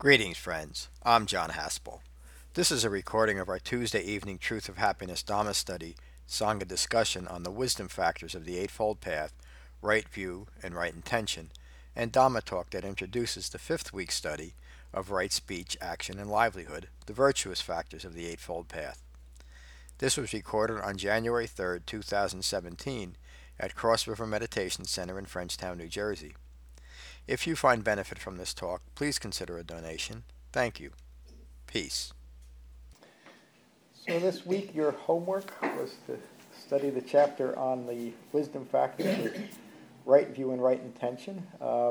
Greetings, friends. I'm John Haspel. This is a recording of our Tuesday evening Truth of Happiness Dhamma study, Sangha discussion on the wisdom factors of the Eightfold Path, right view and right intention, and Dhamma talk that introduces the fifth week study of right speech, action, and livelihood, the virtuous factors of the Eightfold Path. This was recorded on January 3rd, 2017, at Cross River Meditation Center in Frenchtown, New Jersey. If you find benefit from this talk, please consider a donation. Thank you. Peace. So this week your homework was to study the chapter on the wisdom factors of right view and right intention.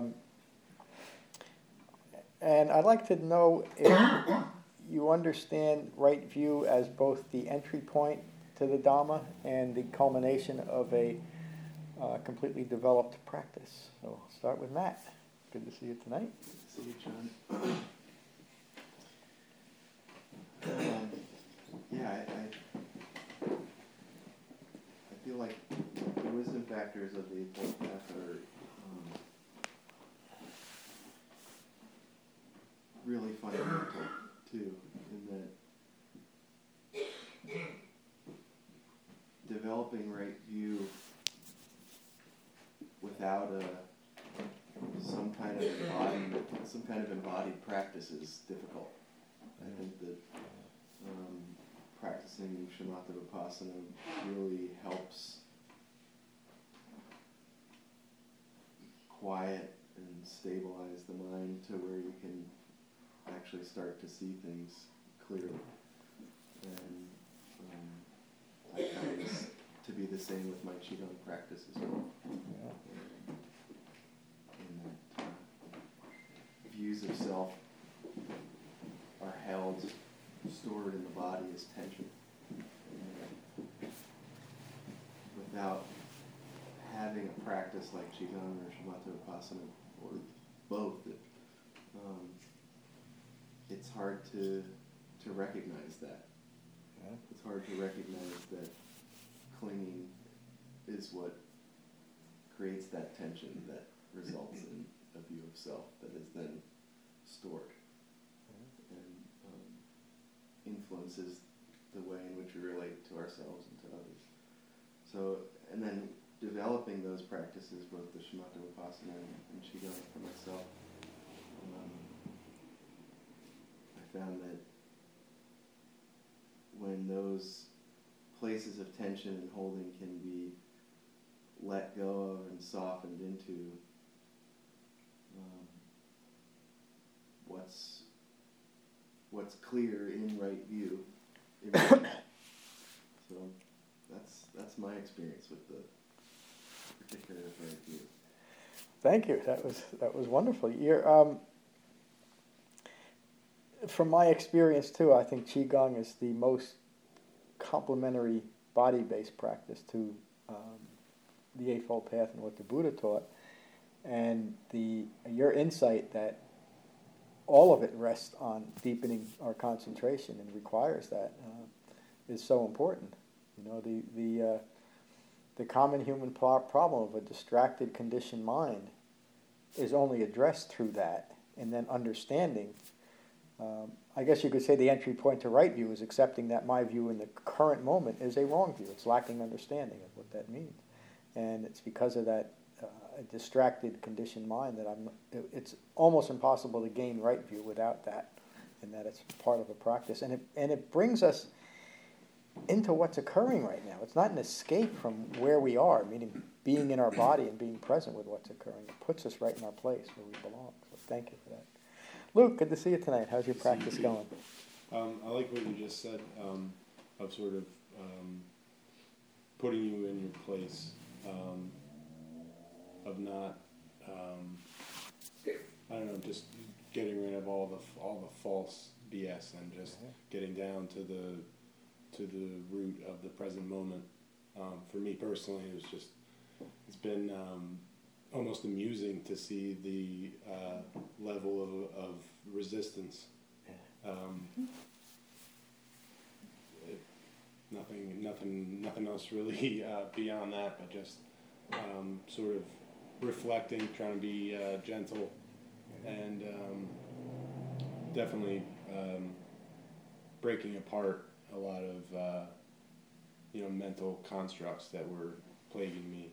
And I'd like to know if you understand right view as both the entry point to the Dhamma and the culmination of a completely developed practice. So I'll start with Matt. Good to see you tonight. Good to see you, John. I feel like the wisdom factors of the Eightfold Path are really fundamental too, in that developing right view without some kind of embodied practice is difficult. I think that practicing shamatha vipassana really helps quiet and stabilize the mind to where you can actually start to see things clearly. And I find this to be the same with my Qigong practice as well. In that views of self are held, stored in the body as tension. Without having a practice like Qigong or Shamatha Vipassana, or both, it's hard to recognize that. Yeah. It's hard to recognize that clinging is what creates that tension that results in a view of self that is then stored and influences the way in which we relate to ourselves and to others. So, and then developing those practices, both the Shamatha Vipassana and Qigong for myself, I found that when those places of tension and holding can be let go of and softened into, what's clear in right view. So that's my experience with the particular right view. Thank you. That was wonderful. From my experience too, I think Qigong is the most complementary body-based practice to the Eightfold Path and what the Buddha taught. And your insight that all of it rests on deepening our concentration and requires that is so important. You know, the common human problem of a distracted, conditioned mind is only addressed through that, and then understanding. I guess you could say the entry point to right view is accepting that my view in the current moment is a wrong view. It's lacking understanding of what that means, and it's because of that distracted, conditioned mind that it's almost impossible to gain right view without that, and that it's part of a practice. And it brings us into what's occurring right now. It's not an escape from where we are, meaning being in our body and being present with what's occurring. It puts us right in our place where we belong. So thank you for that. Luke, good to see you tonight. How's your practice going? I like what you just said, of sort of putting you in your place, of not, I don't know, just getting rid of all the false BS and just getting down to the root of the present moment. For me personally, it's been almost amusing to see the level of resistance. Nothing else really beyond that, but just sort of reflecting, trying to be gentle, and definitely breaking apart a lot of mental constructs that were plaguing me.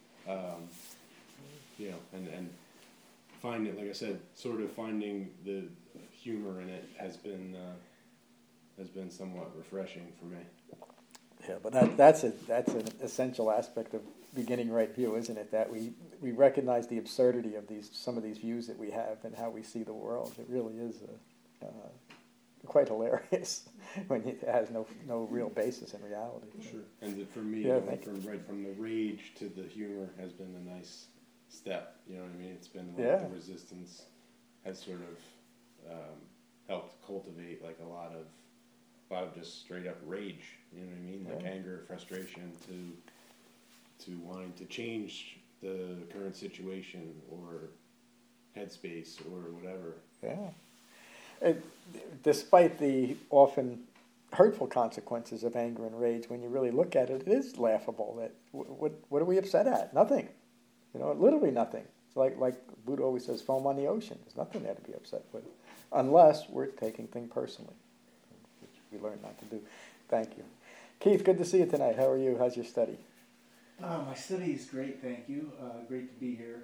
And find it, like I said, sort of finding the humor in it has been somewhat refreshing for me. Yeah, but that's an essential aspect of beginning right view, isn't it? That we recognize the absurdity of some of these views that we have and how we see the world. It really is quite hilarious when it has no real basis in reality. Sure. And for me, from the rage to the humor has been a nice step. You know what I mean? It's been like the resistance has sort of helped cultivate like a lot of just straight up rage. You know what I mean? Like anger, frustration to wanting to change the current situation or headspace or whatever. Yeah. Despite the often hurtful consequences of anger and rage, when you really look at it, it is laughable. That what are we upset at? Nothing. Literally nothing. It's like Buddha always says, foam on the ocean. There's nothing there to be upset with, unless we're taking things personally, which we learn not to do. Thank you. Keith, good to see you tonight. How are you? How's your study? My study is great, thank you. Great to be here.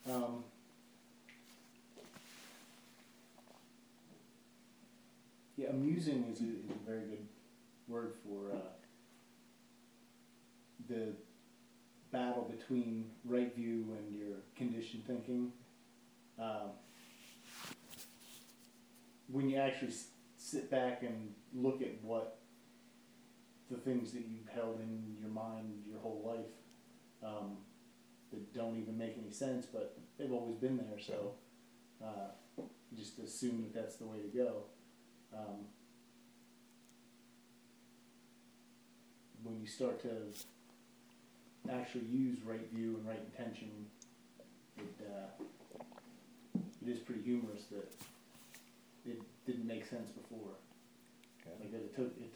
Amusing is a very good word for the battle between right view and your conditioned thinking. When you actually sit back and look at what the things that you've held in your mind your whole life that don't even make any sense, but they've always been there, so you just assume that that's the way to go. When you start to actually use right view and right intention, it is pretty humorous that it didn't make sense before. Okay. Like it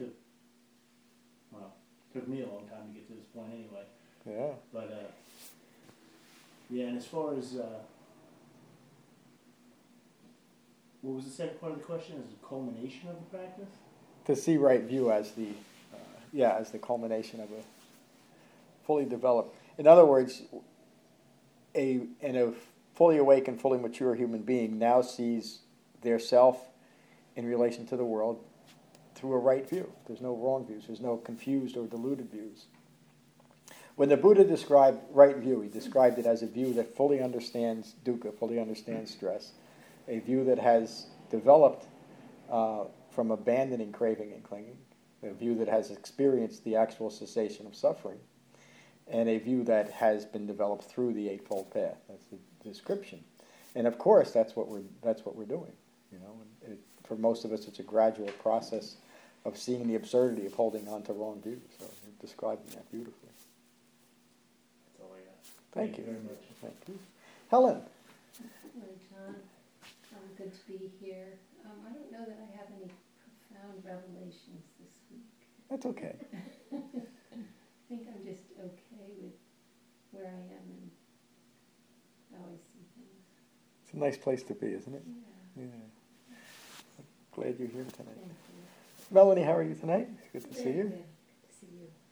took me a long time to get to this point anyway. Yeah. But and as far as what was the second part of the question? Is it a culmination of the practice? To see right view as the culmination of a fully developed. In other words, a fully awake and fully mature human being now sees their self in relation to the world through a right view. There's no wrong views. There's no confused or deluded views. When the Buddha described right view, he described it as a view that fully understands dukkha, fully understands stress, a view that has developed from abandoning craving and clinging, a view that has experienced the actual cessation of suffering, and a view that has been developed through the Eightfold Path. That's the description, and of course that's what we're doing. For most of us, it's a gradual process of seeing the absurdity of holding on to wrong views. So you're describing that beautifully. That's all I got. Thank you very much. Thank you, Helen. Hello, John. Good to be here. I don't know that I have any profound revelations this week. That's okay. I think I'm just okay with where I am and how I see things. It's a nice place to be, isn't it? Yeah. Yeah. Glad you're here tonight. Thank you. Melanie, how are you tonight? It's good to see you. Good to see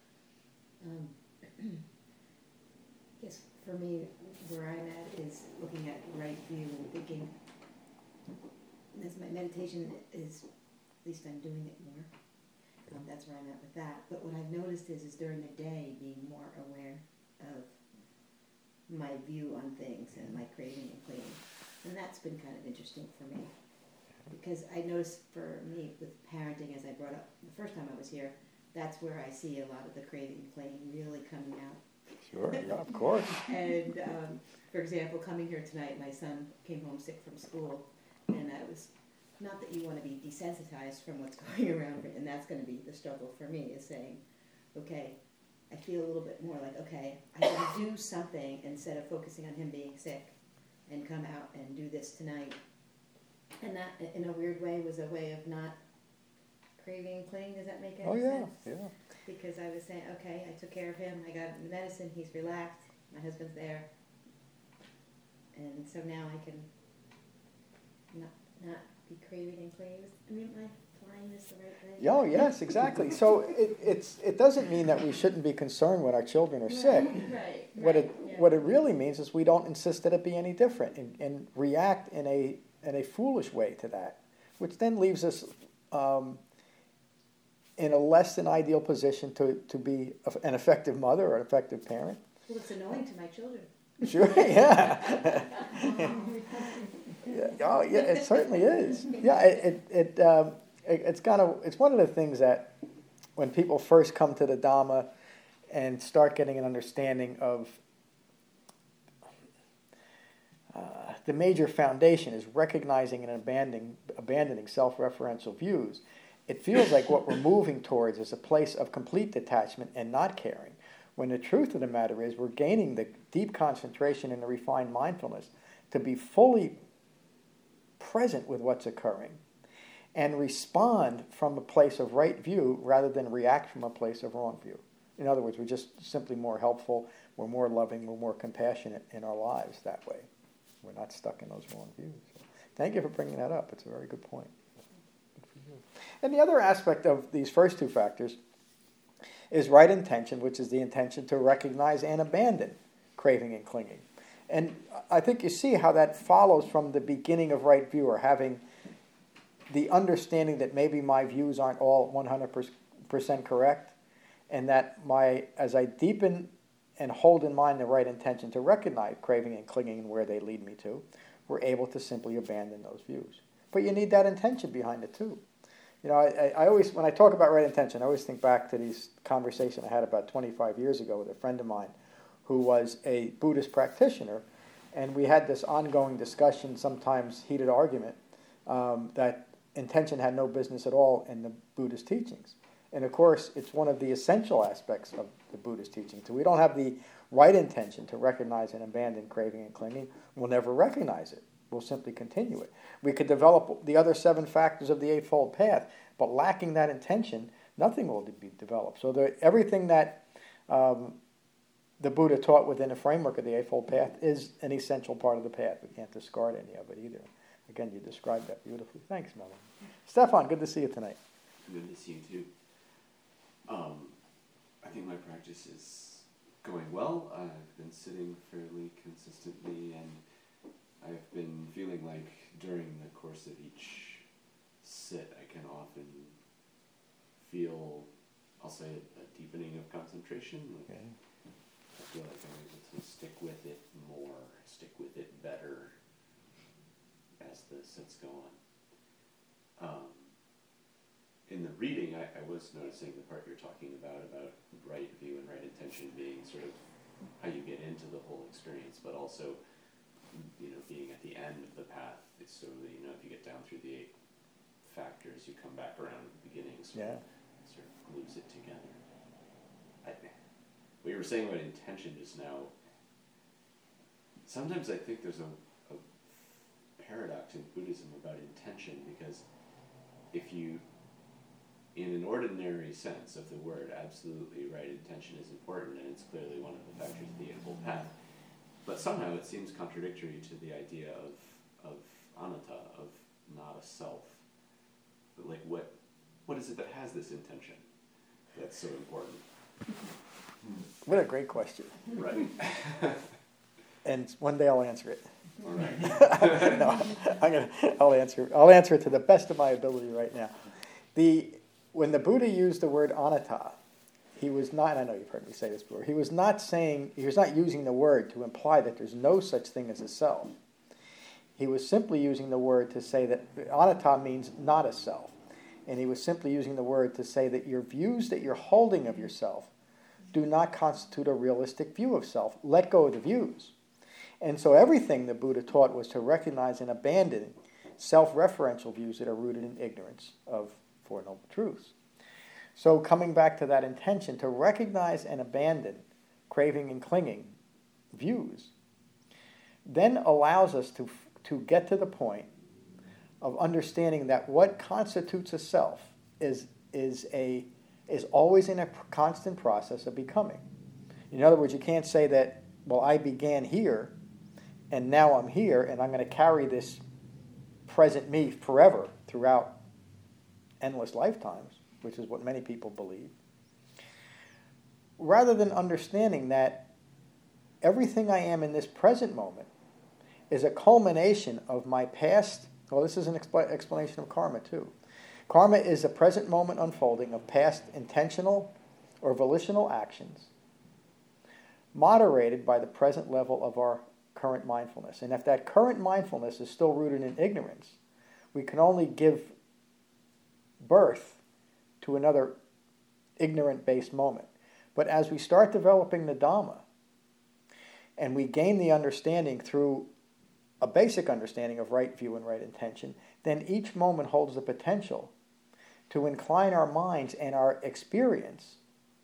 you. Yes, for me, where I'm at is looking at right view and thinking, as my meditation is, at least I'm doing it more. That's where I'm at with that. But what I've noticed is during the day being more aware of my view on things and my craving and clinging. And that's been kind of interesting for me. Because I noticed for me with parenting, as I brought up the first time I was here, that's where I see a lot of the craving and clinging really coming out. Sure, yeah, of course. And for example, coming here tonight, my son came home sick from school, and I was, not that you want to be desensitized from what's going around, and that's going to be the struggle for me, is saying, okay, I feel a little bit more like, okay, I can do something instead of focusing on him being sick, and come out and do this tonight. And that, in a weird way, was a way of not craving and clinging. Does that make any sense? Yeah. Because I was saying, okay, I took care of him, I got him the medicine, he's relaxed, my husband's there. And so now I can not be craving and clinging. I mean, am I applying this the right way? Oh, yes, exactly. So it doesn't mean that we shouldn't be concerned when our children are sick. Right. What it yeah. what it really means is we don't insist that it be any different and react in a foolish way to that, which then leaves us in a less than ideal position to be an effective mother or an effective parent. Well, it's annoying to my children. Sure, yeah. Yeah. Oh, yeah, it certainly is. Yeah, it's one of the things that when people first come to the Dhamma and start getting an understanding of the major foundation is recognizing and abandoning self-referential views. It feels like what we're moving towards is a place of complete detachment and not caring, when the truth of the matter is we're gaining the deep concentration and the refined mindfulness to be fully present with what's occurring and respond from a place of right view rather than react from a place of wrong view. In other words, we're just simply more helpful, we're more loving, we're more compassionate in our lives that way. We're not stuck in those wrong views. So thank you for bringing that up. It's a very good point. Good for you. And the other aspect of these first two factors is right intention, which is the intention to recognize and abandon craving and clinging. And I think you see how that follows from the beginning of right view, or having the understanding that maybe my views aren't all 100% correct, and that as I deepen and hold in mind the right intention to recognize craving and clinging and where they lead me to, we're able to simply abandon those views. But you need that intention behind it too. You know, I always, when I talk about right intention, I always think back to these conversations I had about 25 years ago with a friend of mine who was a Buddhist practitioner, and we had this ongoing discussion, sometimes heated argument, that intention had no business at all in the Buddhist teachings. And of course, it's one of the essential aspects of the Buddhist teaching. So we don't have the right intention to recognize and abandon craving and clinging, we'll never recognize it. We'll simply continue it. We could develop the other 7 factors of the Eightfold Path, but lacking that intention, nothing will be developed. So everything that the Buddha taught within the framework of the Eightfold Path is an essential part of the path. We can't discard any of it either. Again, you described that beautifully. Thanks, Melanie. Stefan, good to see you tonight. Good to see you too. I think my practice is going well. I've been sitting fairly consistently, and I've been feeling like during the course of each sit, I can often feel, I'll say, a deepening of concentration. Like, Okay. I feel like I'm able to stick with it more, stick with it better as the sits go on. In the reading, I was noticing the part you're talking about right view and right intention being sort of how you get into the whole experience, but also, being at the end of the path. It's so that, if you get down through the 8 factors, you come back around at the beginning, so Yeah. it sort of glues it together. What you were saying about intention just now, sometimes I think there's a paradox in Buddhism about intention, because if you, in an ordinary sense of the word, absolutely right intention is important, and it's clearly one of the factors of the Eightfold Path. But somehow it seems contradictory to the idea of anatta, of not a self. But like, what is it that has this intention that's so important? What a great question. Right. And one day I'll answer it. All right. No, I'll answer it to the best of my ability right now. When the Buddha used the word anatta, he was not, I know you've heard me say this before, he was not using the word to imply that there's no such thing as a self. He was simply using the word to say that anatta means not a self. And he was simply using the word to say that your views that you're holding of yourself do not constitute a realistic view of self. Let go of the views. And so everything the Buddha taught was to recognize and abandon self-referential views that are rooted in ignorance of Four Noble Truths. So coming back to that intention to recognize and abandon craving and clinging views then allows us to get to the point of understanding that what constitutes a self is always in a constant process of becoming. In other words, you can't say that, well, I began here and now I'm here and I'm going to carry this present me forever throughout endless lifetimes, which is what many people believe, rather than understanding that everything I am in this present moment is a culmination of my past. Well, this is an explanation of karma too. Karma is a present moment unfolding of past intentional or volitional actions moderated by the present level of our current mindfulness. And if that current mindfulness is still rooted in ignorance, we can only give birth to another ignorant-based moment. But as we start developing the Dhamma, and we gain the understanding through a basic understanding of right view and right intention, then each moment holds the potential to incline our minds and our experience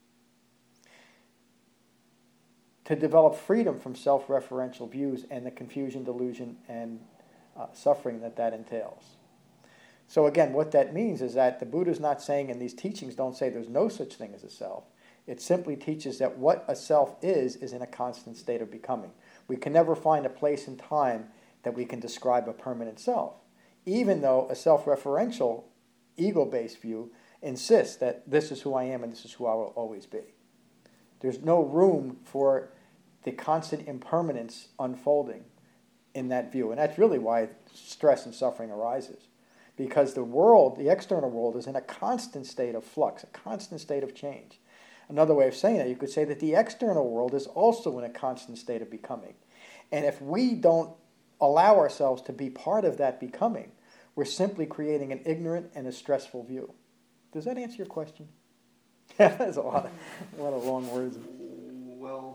to develop freedom from self-referential views and the confusion, delusion, and suffering that entails. So again, what that means is that the Buddha's not saying, and these teachings don't say there's no such thing as a self. It simply teaches that what a self is in a constant state of becoming. We can never find a place in time that we can describe a permanent self, even though a self-referential, ego-based view insists that this is who I am and this is who I will always be. There's no room for the constant impermanence unfolding in that view. And that's really why stress and suffering arises. Because the world, the external world, is in a constant state of flux, a constant state of change. Another way of saying that, you could say that the external world is also in a constant state of becoming. And if we don't allow ourselves to be part of that becoming, we're simply creating an ignorant and a stressful view. Does that answer your question? That's a lot of long words. Well,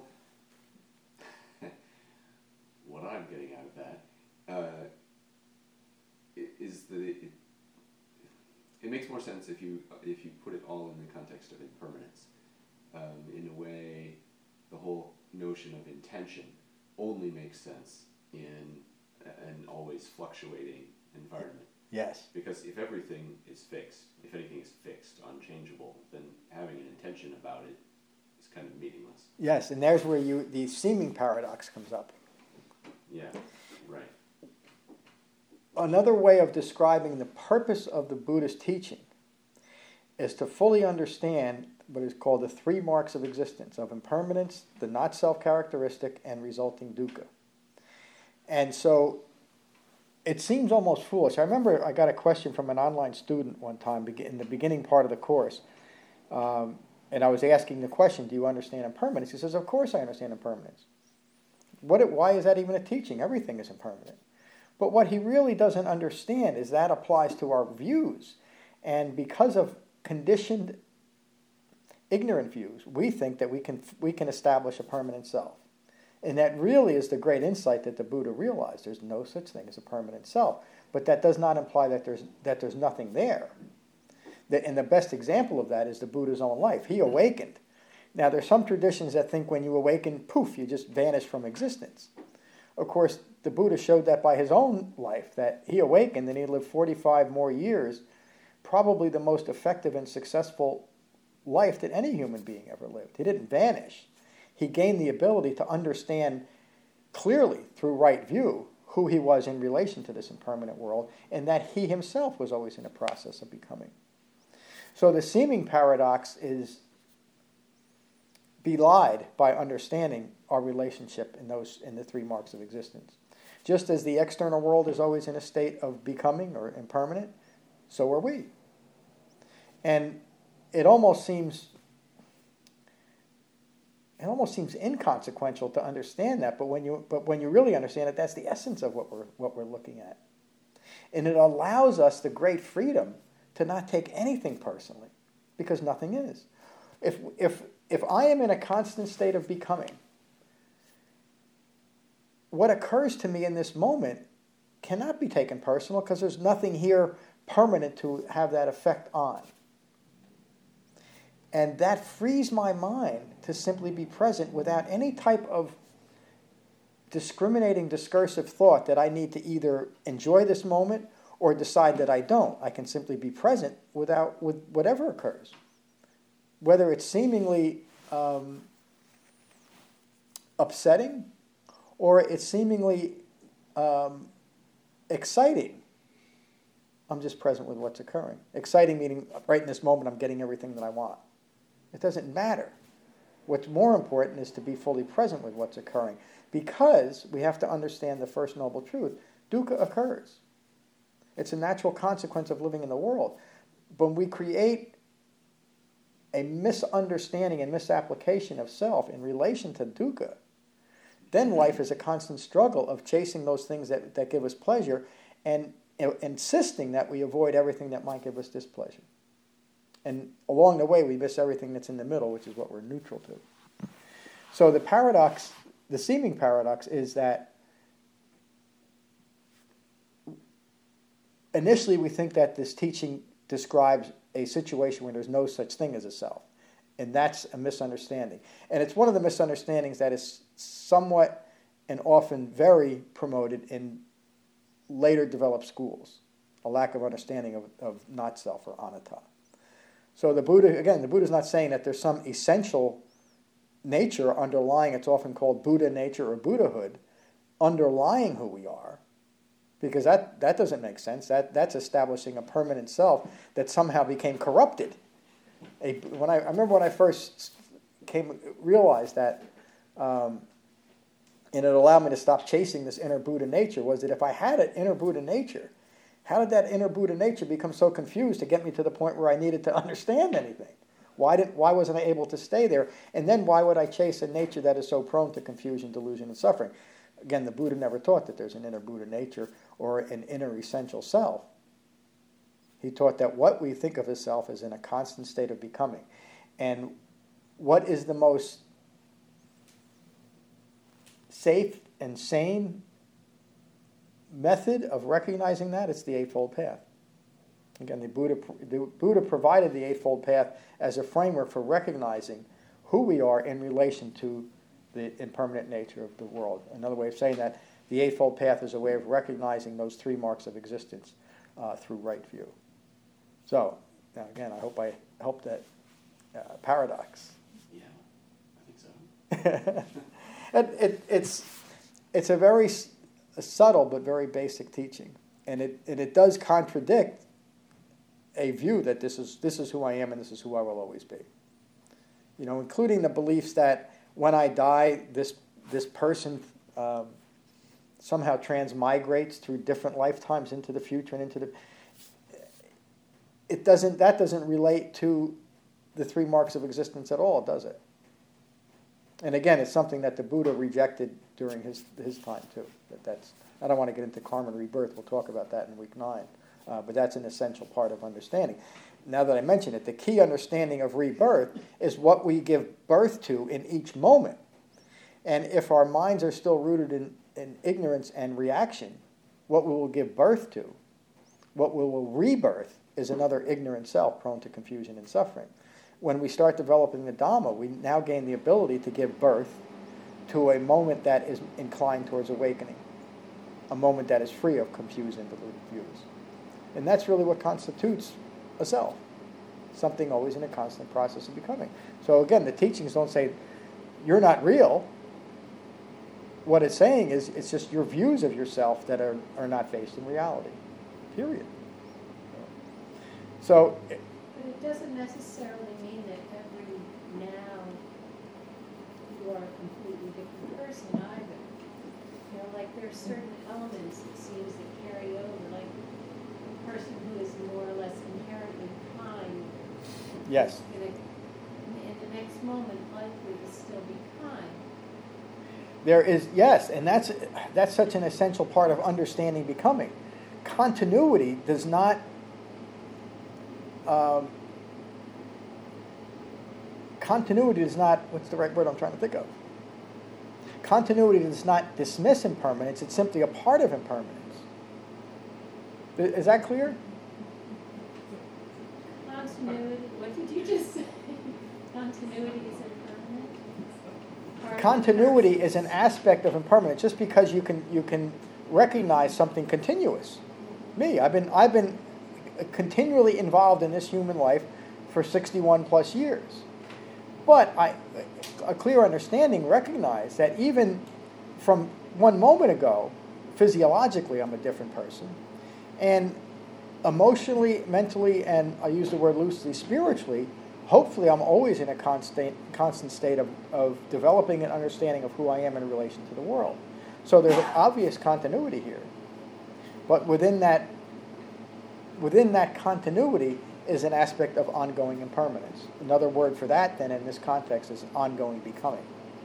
what I'm getting out of that is that it makes more sense if you put it all in the context of impermanence. In a way, the whole notion of intention only makes sense in an always fluctuating environment. Yes. Because if everything is fixed, if anything is fixed, unchangeable, then having an intention about it is kind of meaningless. Yes, and there's where the seeming paradox comes up. Yeah, right. Another way of describing the purpose of the Buddhist teaching is to fully understand what is called the three marks of existence, of impermanence, the not self-characteristic, and resulting dukkha. And so it seems almost foolish. I remember I got a question from an online student one time in the beginning part of the course, and I was asking the question, do you understand impermanence? He says, of course I understand impermanence. Why is that even a teaching? Everything is impermanent. But what he really doesn't understand is that applies to our views. And because of conditioned, ignorant views, we think that we can establish a permanent self. And that really is the great insight that the Buddha realized. There's no such thing as a permanent self. But that does not imply that there's nothing there. And the best example of that is the Buddha's own life. He awakened. Now, there's some traditions that think when you awaken, poof, you just vanish from existence. Of course, the Buddha showed that by his own life, that he awakened and he lived 45 more years, probably the most effective and successful life that any human being ever lived. He didn't vanish. He gained the ability to understand clearly through right view who he was in relation to this impermanent world, and that he himself was always in a process of becoming. So the seeming paradox is belied by understanding our relationship in the three marks of existence. Just as the external world is always in a state of becoming or impermanent, so are we. And it almost seems inconsequential to understand that, but when you really understand it, that's the essence of what we're looking at. And it allows us the great freedom to not take anything personally, because nothing is. If I am in a constant state of becoming, what occurs to me in this moment cannot be taken personal, because there's nothing here permanent to have that effect on. And that frees my mind to simply be present without any type of discriminating discursive thought that I need to either enjoy this moment or decide that I don't. I can simply be present with whatever occurs. Whether it's seemingly upsetting or it's seemingly exciting I'm just present with what's occurring. Exciting meaning right in this moment I'm getting everything that I want. It doesn't matter. What's more important is to be fully present with what's occurring, because we have to understand the first noble truth. Dukkha occurs. It's a natural consequence of living in the world. When we create a misunderstanding and misapplication of self in relation to dukkha, then life is a constant struggle of chasing those things that give us pleasure and insisting that we avoid everything that might give us displeasure. And along the way, we miss everything that's in the middle, which is what we're neutral to. So the paradox, the seeming paradox, is that initially we think that this teaching describes a situation where there's no such thing as a self. And that's a misunderstanding. And it's one of the misunderstandings that is somewhat and often very promoted in later developed schools, a lack of understanding of not self or anatta. So the Buddha's not saying that there's some essential nature underlying, it's often called Buddha nature or Buddhahood, underlying who we are, because that doesn't make sense. That's establishing a permanent self that somehow became corrupted. I remember when I first realized that, and it allowed me to stop chasing this inner Buddha nature, was that if I had an inner Buddha nature, how did that inner Buddha nature become so confused to get me to the point where I needed to understand anything? Why wasn't I able to stay there? And then why would I chase a nature that is so prone to confusion, delusion, and suffering? Again, the Buddha never taught that there's an inner Buddha nature or an inner essential self. He taught that what we think of as self is in a constant state of becoming. And what is the most safe and sane method of recognizing that? It's the Eightfold Path. Again, the Buddha provided the Eightfold Path as a framework for recognizing who we are in relation to the impermanent nature of the world. Another way of saying that, the Eightfold Path is a way of recognizing those three marks of existence through right view. So, now again, I hope I helped that paradox. Yeah, I think so. It's a very subtle but very basic teaching, and it does contradict a view that this is who I am and this is who I will always be. You know, including the beliefs that when I die, this person somehow transmigrates through different lifetimes into the future and into the. That doesn't relate to the three marks of existence at all, does it? And again, it's something that the Buddha rejected during his time too. I don't want to get into karma and rebirth. We'll talk about that in week 9. But that's an essential part of understanding. Now that I mention it, the key understanding of rebirth is what we give birth to in each moment. And if our minds are still rooted in ignorance and reaction, what we will give birth to, what we will rebirth, is another ignorant self prone to confusion and suffering. When we start developing the Dhamma, we now gain the ability to give birth to a moment that is inclined towards awakening, a moment that is free of confused and deluded views. And that's really what constitutes a self, something always in a constant process of becoming. So again, the teachings don't say, you're not real. What it's saying is, it's just your views of yourself that are not based in reality, period. So, But it doesn't necessarily mean that every now you are a completely different person either. You know, like there are certain elements, it seems, that carry over, like a person who is more or less inherently kind. yes. In the next moment likely to still be kind. There is, yes, and that's such an essential part of understanding becoming. Continuity does not what's the right word I'm trying to think of? Continuity does not dismiss impermanence, it's simply a part of impermanence. Is that clear? Continuity, what did you just say? Continuity is impermanent? Continuity is an aspect of impermanence. Just because you can recognize something continuous. Me, I've been continually involved in this human life for 61 plus years. But a clear understanding recognized that even from one moment ago, physiologically I'm a different person. And emotionally, mentally, and I use the word loosely, spiritually, hopefully I'm always in a constant state of developing an understanding of who I am in relation to the world. So there's an obvious continuity here. But within that continuity is an aspect of ongoing impermanence. Another word for that then in this context is ongoing becoming.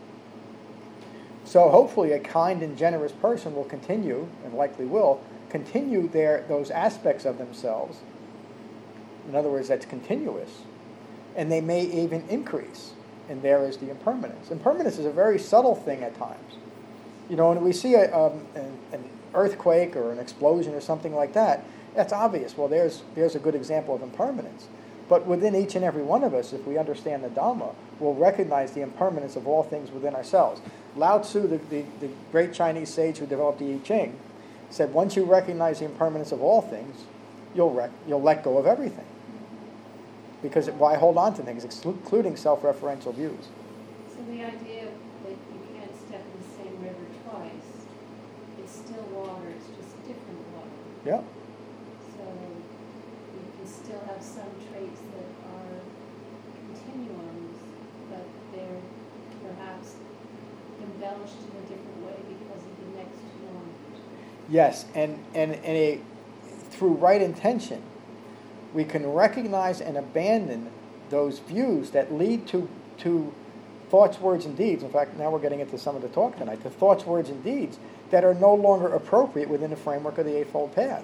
So hopefully a kind and generous person will continue, and likely will, continue those aspects of themselves. In other words, that's continuous. And they may even increase. And there is the impermanence. Impermanence is a very subtle thing at times. You know, when we see an earthquake or an explosion or something like that, that's obvious. Well, there's a good example of impermanence. But within each and every one of us, if we understand the Dhamma, we'll recognize the impermanence of all things within ourselves. Lao Tzu, the great Chinese sage who developed the I Ching, said, once you recognize the impermanence of all things, you'll let go of everything. Because why hold on to things, including self-referential views? So the idea that you can't step in the same river twice, it's still water, it's just different water. Yeah. So you can still have some traits that are continuums, but they're perhaps embellished in a different way because of the next one. Yes, and through right intention, we can recognize and abandon those views that lead to thoughts, words, and deeds. In fact, now we're getting into some of the talk tonight. The thoughts, words, and deeds that are no longer appropriate within the framework of the Eightfold Path.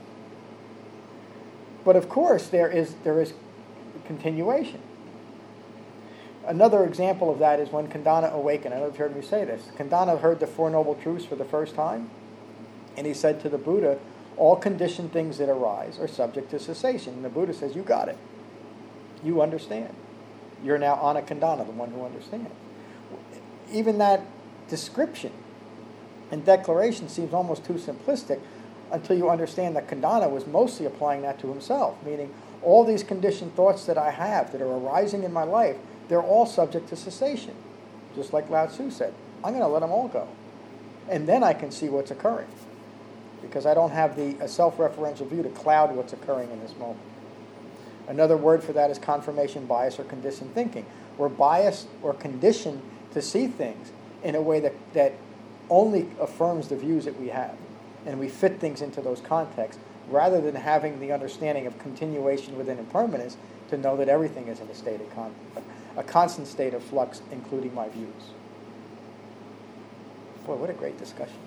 But of course, there is continuation. Another example of that is when Kandana awakened. I know you've heard me say this. Kandana heard the Four Noble Truths for the first time, and he said to the Buddha, all conditioned things that arise are subject to cessation. And the Buddha says, you got it. You understand. You're now Anakandana, the one who understands. Even that description and declaration seems almost too simplistic until you understand that Kandana was mostly applying that to himself, meaning all these conditioned thoughts that I have that are arising in my life, they're all subject to cessation. Just like Lao Tzu said, I'm going to let them all go. And then I can see what's occurring. Because I don't have a self-referential view to cloud what's occurring in this moment. Another word for that is confirmation bias or conditioned thinking. We're biased or conditioned to see things in a way that only affirms the views that we have. And we fit things into those contexts rather than having the understanding of continuation within impermanence to know that everything is in a constant state of flux, including my views. Boy, what a great discussion.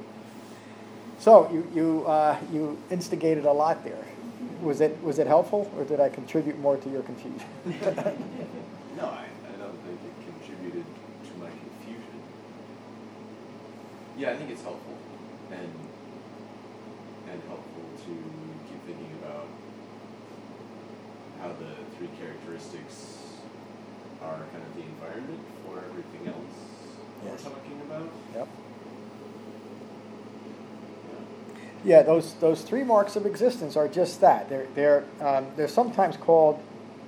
So you instigated a lot there. Was it helpful, or did I contribute more to your confusion? No, I don't think it contributed to my confusion. Yeah, I think it's helpful, and helpful to keep thinking about how the three characteristics are kind of the environment for everything else we're talking about. Yep. Yeah, those three marks of existence are just that. They're sometimes called,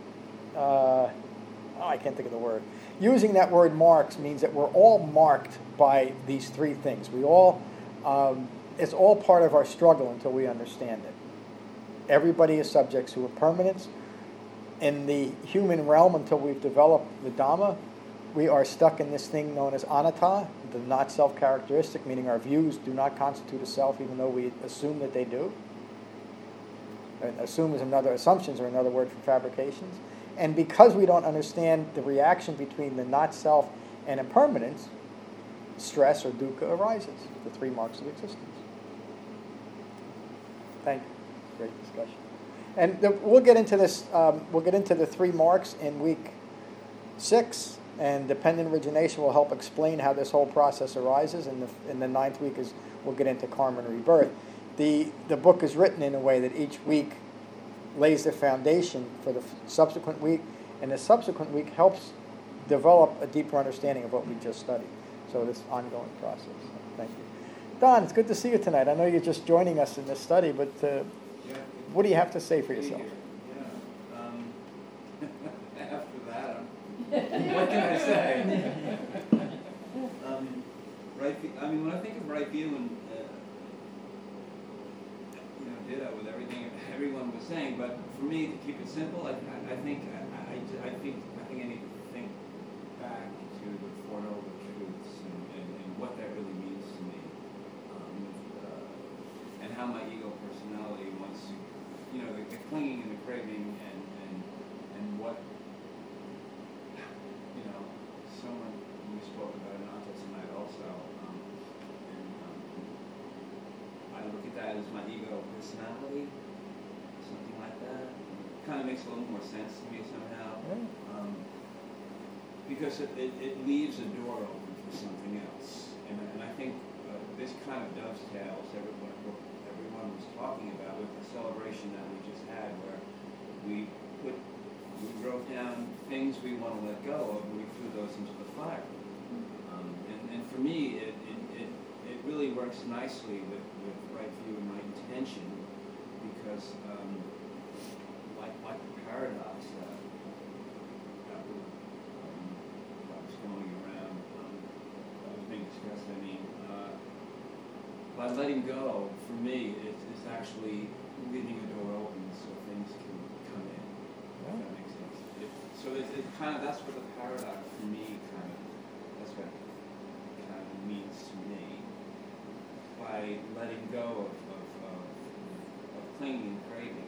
I can't think of the word. Using that word marks means that we're all marked by these three things. We all, it's all part of our struggle until we understand it. Everybody is subject to impermanence. In the human realm, until we've developed the Dhamma, we are stuck in this thing known as anatta, the not-self characteristic, meaning our views do not constitute a self, even though we assume that they do. And assumptions are another word for fabrications. And because we don't understand the reaction between the not-self and impermanence, stress or dukkha arises, the three marks of existence. Thank you. Great discussion. And we'll get into this. We'll get into the three marks in week 6. And dependent origination will help explain how this whole process arises. And in the 9th week we'll get into karma and rebirth. The book is written in a way that each week lays the foundation for the subsequent week, and the subsequent week helps develop a deeper understanding of what we just studied. So this ongoing process. Thank you. Don, it's good to see you tonight. I know you're just joining us in this study, but what do you have to say for yourself? After that, what can I say? Right. When I think of right view and ditto with everything everyone was saying. But for me, to keep it simple, I think I need to think back to the Four Noble Truths and what that really means to me, and how my ego personality wants, the clinging and the craving and what, someone we spoke about in Antas tonight also, and I look at that as my ego personality, something like that. Kind of makes a little more sense to me somehow, because it leaves a door open for something else, and I think this kind of dovetails what everyone was talking about with the celebration that we just had, where we wrote down things we want to let go of, and we threw those into the fire. And for me, it really works nicely with right view and right intention, because like the paradox that was going around, that was being discussed. I mean, by letting go, for me, it's actually leaving a door open so things can come in. If that makes sense. So it kind of, that's what the paradox for me that's what it kind of means to me. By letting go of clinging and craving,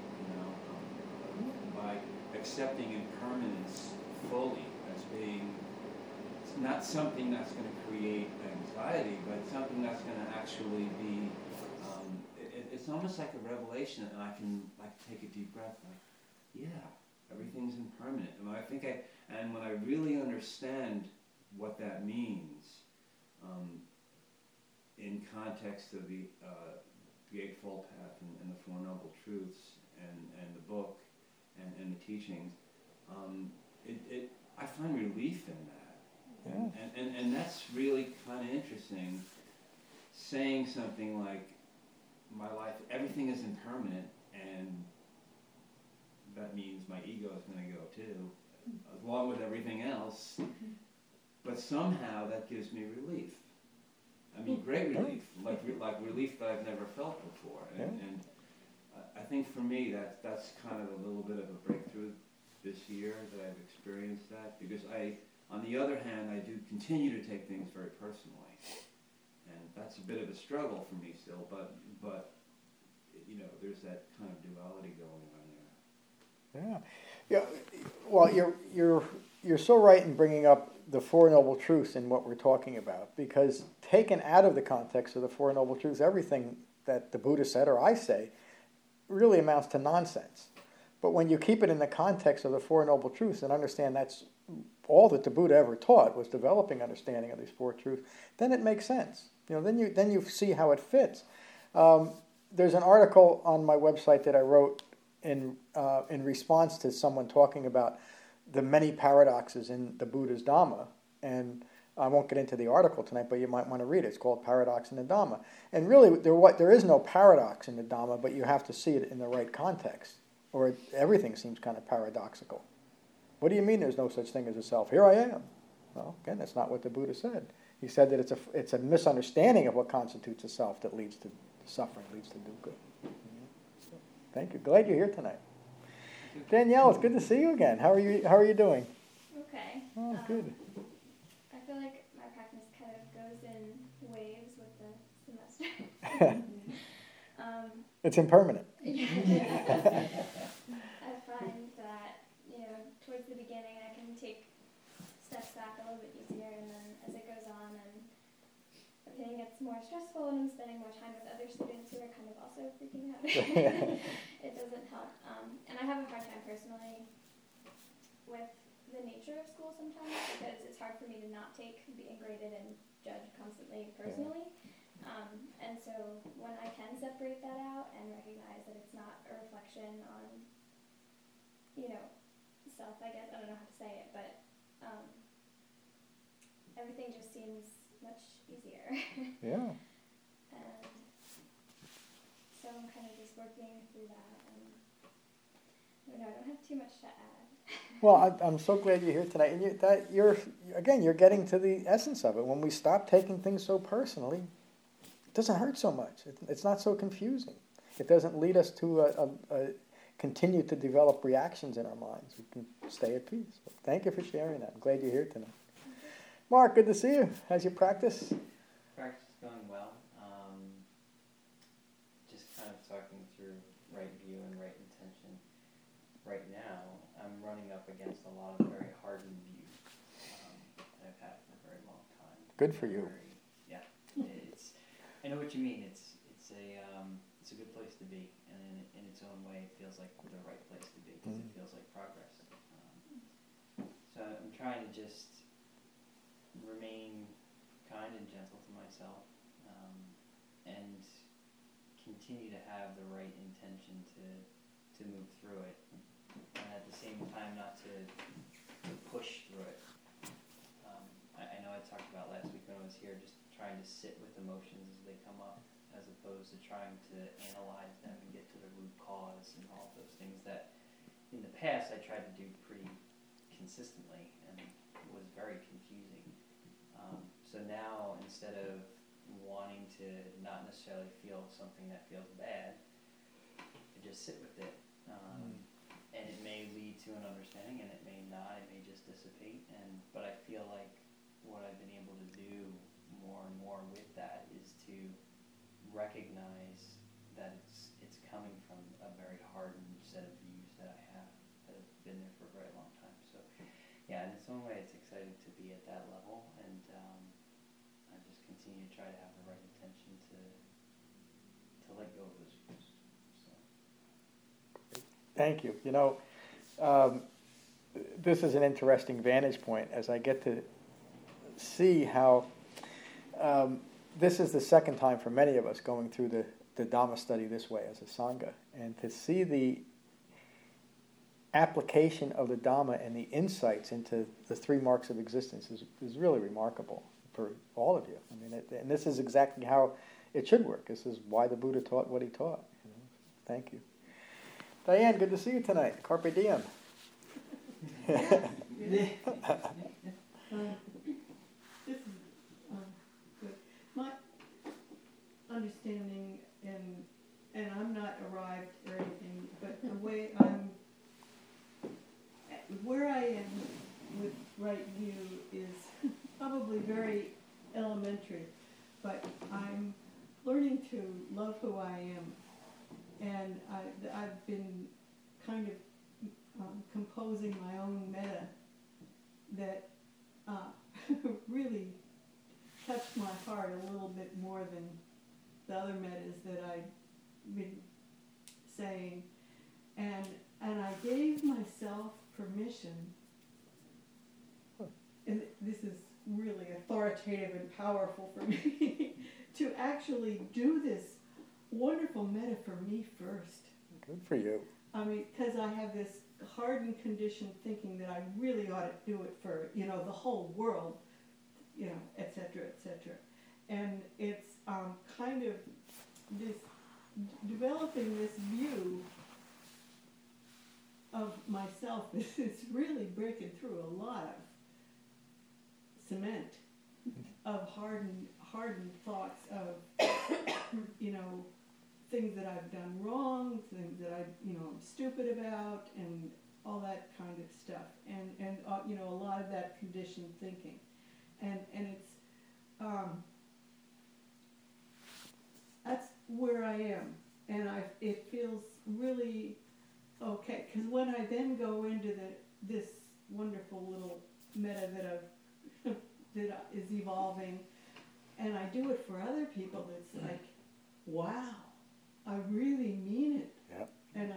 by accepting impermanence fully as being, it's not something that's going to create anxiety, but it's something that's going to actually be, it's almost like a revelation, and I can take a deep breath, everything's impermanent. And when I really understand what that means, in context of the Eightfold Path and the Four Noble Truths and the book and the teachings, I find relief in that. And that's really kind of interesting, saying something like, my life, everything is impermanent, and that means my ego is going to go too, along with everything else. But somehow that gives me relief. I mean, great relief, like relief that I've never felt before. And I think for me that's kind of a little bit of a breakthrough this year that I've experienced that, because on the other hand, I do continue to take things very personally, and that's a bit of a struggle for me still. But there's that kind of duality going on there. Yeah. Well, you're so right in bringing up the Four Noble Truths in what we're talking about, because taken out of the context of the Four Noble Truths, everything that the Buddha said or I say really amounts to nonsense. But when you keep it in the context of the Four Noble Truths and understand that's all that the Buddha ever taught, was developing understanding of these four truths, then it makes sense. Then you see how it fits. There's an article on my website that I wrote in response to someone talking about the many paradoxes in the Buddha's Dhamma, and I won't get into the article tonight, but you might want to read it. It's called Paradox in the Dhamma. And really, there is no paradox in the Dhamma, but you have to see it in the right context, or everything seems kind of paradoxical. What do you mean there's no such thing as a self? Here I am. Well, again, that's not what the Buddha said. He said that it's a misunderstanding of what constitutes a self that leads to suffering, leads to dukkha. Thank you. Glad you're here tonight. Danielle, it's good to see you again. How are you doing? Okay. Oh, good. I feel like my practice kind of goes in waves with the semester. It's impermanent. I find that, towards the beginning I can take steps back a little bit easier, and then as it goes on and everything gets more stressful and I'm spending more time with other students who are kind of also freaking out, it doesn't help. And I have a hard time personally with the nature of school sometimes, because it's hard for me to not take being graded and judged constantly personally. And so when I can separate that out and recognize that it's not a reflection on, self, I guess, I don't know how to say it, but everything just seems much easier. Yeah. And so I'm kind of just working through that, and I don't have too much to add. Well, I'm so glad you're here tonight, and you're getting to the essence of it. When we stop taking things so personally, it doesn't hurt so much. It's not so confusing. it doesn't lead us to continue to develop reactions in our minds. We can stay at peace. So thank you for sharing that. I'm glad you're here tonight. Mark, good to see you. How's your practice? Practice is going well. Just kind of talking through right view and right intention. Right now, I'm running up against a lot of very hardened views that I've had for a very long time. Good for you. Yeah, I know what you mean. It's a good place to be, and in its own way, it feels like the right place to be because it feels like progress. So I'm trying to just remain kind and gentle to myself, and continue to have the right intention to move through it, and at the same time not to push through it. I know I talked about last week when I was here, just trying to sit with emotions as they come up, as opposed to trying to analyze them and get to the root cause and all of those things that in the past I tried to do pretty consistently and was very confusing. So now, instead of wanting to not necessarily feel something that feels bad, I just sit with it. And it may lead to an understanding, and it may not. It may just dissipate. But I feel like what I've been able to do more and more with that is to recognize that it's coming from a very hardened set of views that I have that have been there for a very long time. So, yeah, in its own way, it's exciting to be at that level, and I just continue to try to have the right intention to let go of those views. So. Thank you. You know, this is an interesting vantage point as I get to see how this is the second time for many of us going through the Dhamma study this way as a Sangha. And to see the application of the Dhamma and the insights into the three marks of existence is really remarkable for all of you. I mean, and this is exactly how it should work. This is why the Buddha taught what he taught. You know? Thank you. Diane, good to see you tonight. Carpe diem. This is good. My understanding, and I'm not arrived or anything, but the way where I am with right view is probably very elementary, but I'm learning to love who I am, and I've been kind of composing my own metta that really touched my heart a little bit more than the other mettas that I've been saying, and I gave myself permission, and this is really authoritative and powerful for me, to actually do this wonderful metta for me first. Good for you. I mean, because I have this hardened conditioned thinking that I really ought to do it for, the whole world, et cetera, et cetera. And it's kind of this, developing this view of myself is really breaking through a lot of cement of hardened thoughts of, things that I've done wrong, things that I'm stupid about, and all that kind of stuff, and a lot of that conditioned thinking, and it's that's where I am, and it feels really okay, because when I then go into this wonderful little metta that is evolving, and I do it for other people, it's like, wow, I really mean it. Yep. And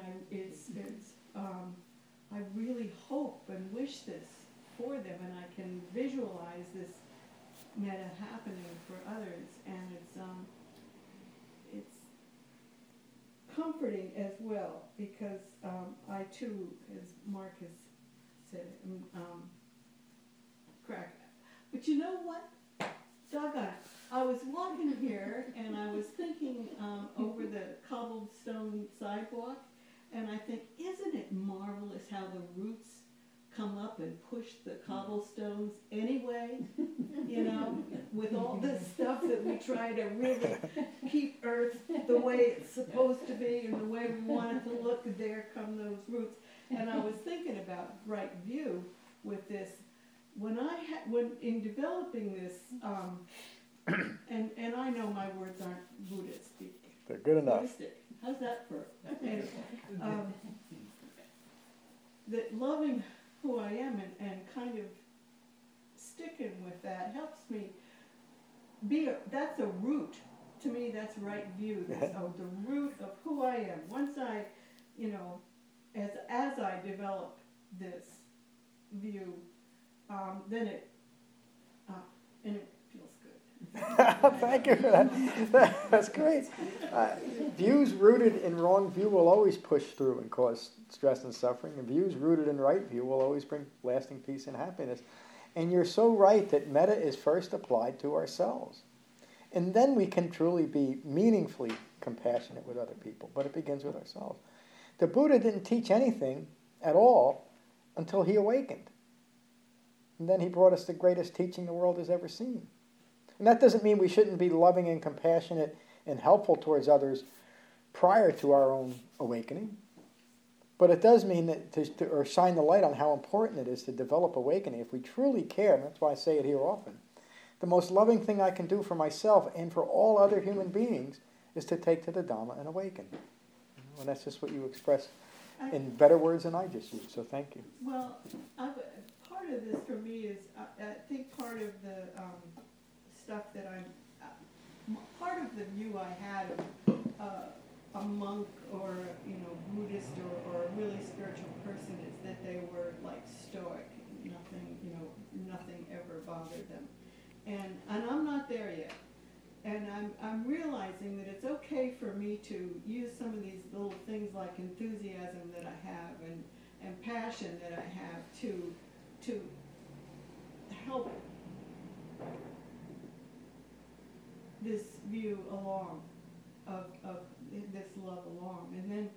I really hope and wish this for them, and I can visualize this metta happening for others, and it's comforting as well, because I too, as Mark has said, crack. But you know what? Doggone it. I was walking here, and I was thinking over the cobblestone sidewalk, and I think, isn't it marvelous how the roots come up and push the cobblestones anyway? With all this stuff that we try to really keep Earth the way it's supposed to be and the way we want it to look, and there come those roots. And I was thinking about Bright View with this. When in developing this, and I know my words aren't Buddhist. They're good enough. Buddhistic. How's that for? Anyway, that loving who I am and kind of sticking with that helps me that's a root. To me, that's right view. The root of who I am. Once I, as I develop this view, then it feels good. Thank you for that. That's great. Views rooted in wrong view will always push through and cause stress and suffering. And views rooted in right view will always bring lasting peace and happiness. And you're so right that metta is first applied to ourselves. And then we can truly be meaningfully compassionate with other people. But it begins with ourselves. The Buddha didn't teach anything at all until he awakened. And then he brought us the greatest teaching the world has ever seen. And that doesn't mean we shouldn't be loving and compassionate and helpful towards others prior to our own awakening. But it does mean that or shine the light on how important it is to develop awakening. If we truly care, and that's why I say it here often, the most loving thing I can do for myself and for all other human beings is to take to the Dhamma and awaken. And that's just what you expressed in better words than I just used, so thank you. Well, part of this for me is, I think part of the stuff that part of the view I had of a monk or Buddhist or a really spiritual person is that they were like stoic. Nothing ever bothered them, and I'm not there yet. And I'm realizing that it's okay for me to use some of these little things like enthusiasm that I have and passion that I have to help this view along, of this love along. And then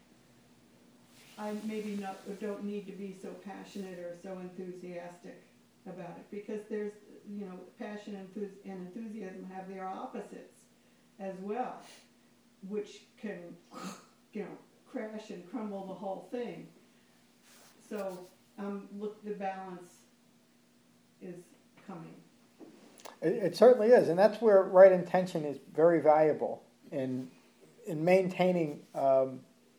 I maybe don't need to be so passionate or so enthusiastic about it, because there's, passion and enthusiasm have their opposites as well, which can, crash and crumble the whole thing. So, the balance is coming. It certainly is, and that's where right intention is very valuable in maintaining a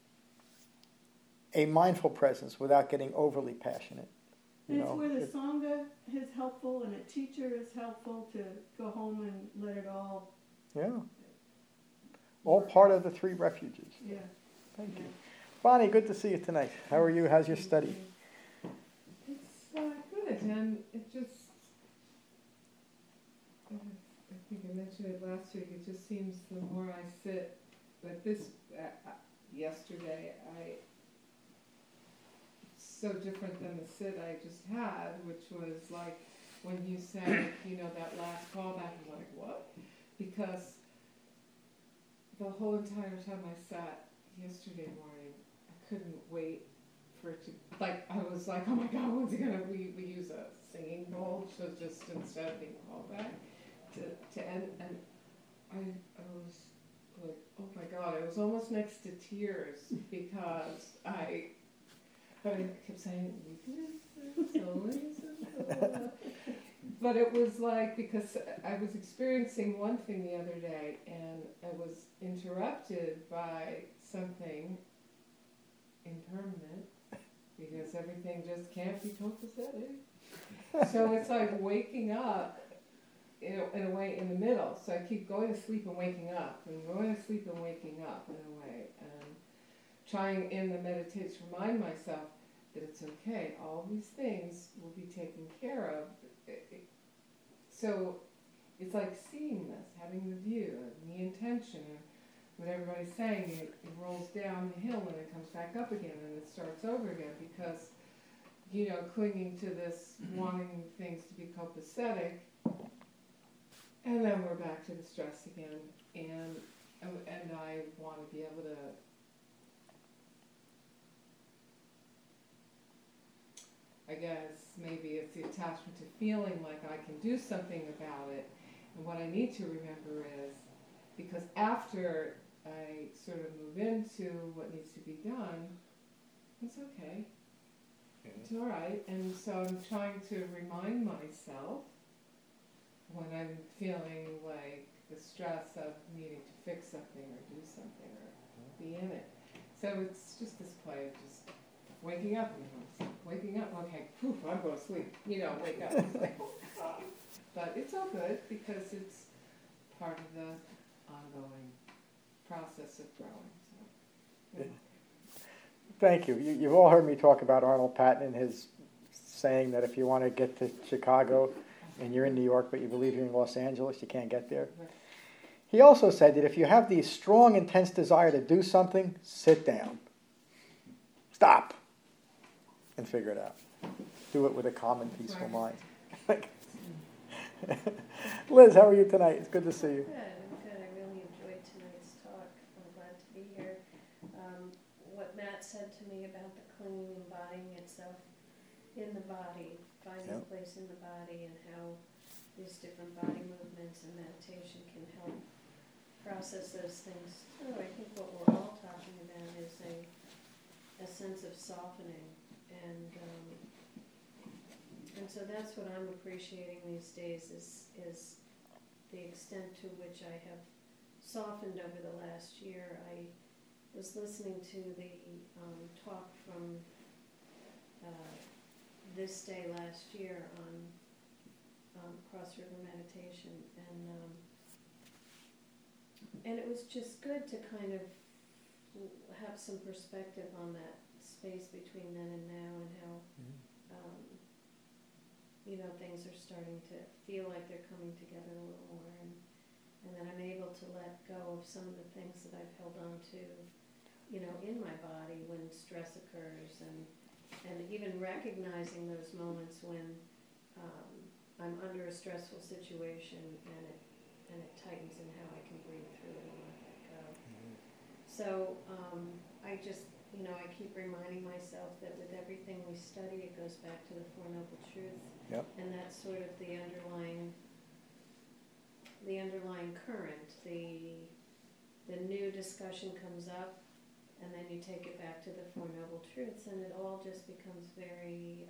mindful presence without getting overly passionate. And it's where the Sangha is helpful and a teacher is helpful to go home and let it all... Yeah. All part of the three refuges. Yeah. Thank you. Bonnie, good to see you tonight. How are you? How's your study? It's good, and it just... I think I mentioned it last week, it just seems the more I sit, like this, yesterday, so different than the sit I just had, which was like when you said, that last callback, I'm like, what? Because the whole entire time I sat yesterday morning, I couldn't wait for it to, I was like, oh my God, when's it gonna, we use a singing bowl, so just instead of being called back to end, and I was like, oh my God, I was almost next to tears because I kept saying, but it was like, because I was experiencing one thing the other day, and I was interrupted by something impermanent, because everything just can't be copacetic. So it's like waking up in a way in the middle. So I keep going to sleep and waking up, and going to sleep and waking up in a way, and trying in the meditation to remind myself that it's okay, all these things will be taken care of. So it's like seeing this, having the view, and the intention, and what everybody's saying, it rolls down the hill and it comes back up again, and it starts over again, because, clinging to this, wanting things to be copacetic, and then we're back to the stress again, and I want to be able to I guess maybe it's the attachment to feeling like I can do something about it, And what I need to remember is, because after I sort of move into what needs to be done, it's okay. It's all right. And so I'm trying to remind myself when I'm feeling like the stress of needing to fix something or do something or be in it. So it's just this play of just waking up and waking up, okay, poof, I'm going to sleep. You know, wake up. It's like, oh, God. But it's all good because it's part of the ongoing process of growing. So, yeah. Thank you. You've all heard me talk about Arnold Patton and his saying that if you want to get to Chicago and you're in New York but you believe you're in Los Angeles, you can't get there. Right. He also said that if you have the strong, intense desire to do something, sit down. Stop. And figure it out. Do it with a calm and peaceful mind. Liz, how are you tonight? It's good to see you. Good, I'm good. I really enjoyed tonight's talk. I'm glad to be here. What Matt said to me about the clinging, embodying itself in the body, finding a place in the body, and how these different body movements and meditation can help process those things too. I think what we're all talking about is a sense of softening, and so that's what I'm appreciating these days is the extent to which I have softened over the last year. I was listening to the talk from this day last year on Cross River Meditation, and it was just good to kind of have some perspective on that space between then and now, and how things are starting to feel like they're coming together a little more, and then I'm able to let go of some of the things that I've held on to, in my body when stress occurs, and even recognizing those moments when I'm under a stressful situation and it tightens in how I can breathe through it and let that go. So I just, I keep reminding myself that with everything we study, it goes back to the Four Noble Truths. Yep. And that's sort of the underlying current. The new discussion comes up, and then you take it back to the Four Noble Truths, and it all just becomes very,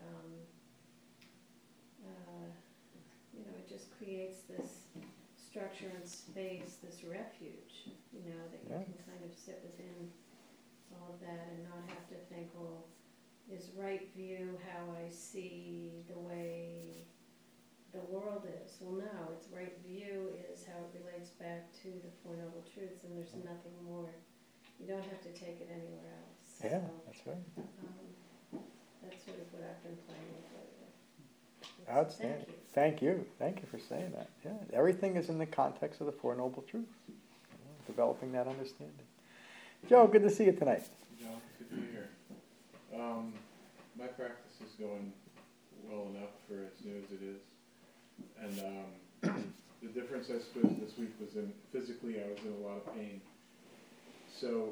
it just creates this structure and space, this refuge, that you can kind of sit within all of that and not have to think, well, is right view how I see the way the world is? Well, no, it's right view is how it relates back to the Four Noble Truths, and there's nothing more. You don't have to take it anywhere else. Yeah, So, that's right. that's sort of what I've been playing with lately. Outstanding. Thank you. Thank you for saying that. Yeah, everything is in the context of the Four Noble Truths. Developing that understanding. Joe, good to see you tonight. John, good to be here. My practice is going well enough for as new as it is. And the difference, I suppose, this week was physically I was in a lot of pain. So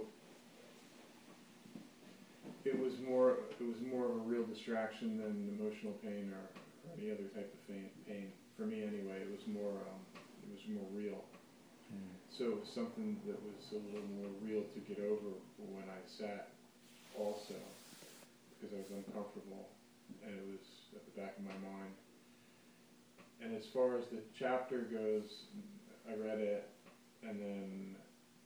it was more of a real distraction than emotional pain or any other type of pain. For me anyway, it was more real. So it was something that was a little more real to get over when I sat also, because I was uncomfortable, and it was at the back of my mind. And as far as the chapter goes, I read it, and then,